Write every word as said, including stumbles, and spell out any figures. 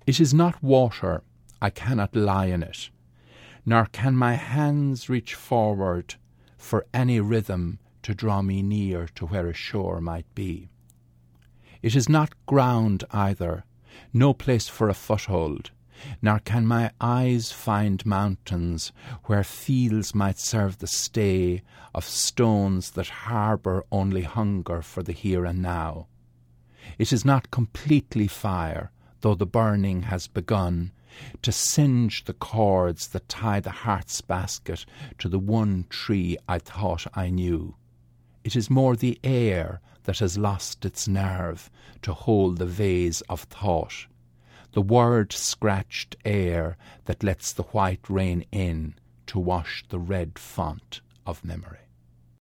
It is not water, I cannot lie in it, nor can my hands reach forward for any rhythm to draw me near to where a shore might be. It is not ground either, no place for a foothold, nor can my eyes find mountains where fields might serve the stay of stones that harbour only hunger for the here and now. It is not completely fire, though the burning has begun, to singe the cords that tie the heart's basket to the one tree I thought I knew. It is more the air that has lost its nerve to hold the vase of thought, the word-scratched air that lets the white rain in to wash the red font of memory.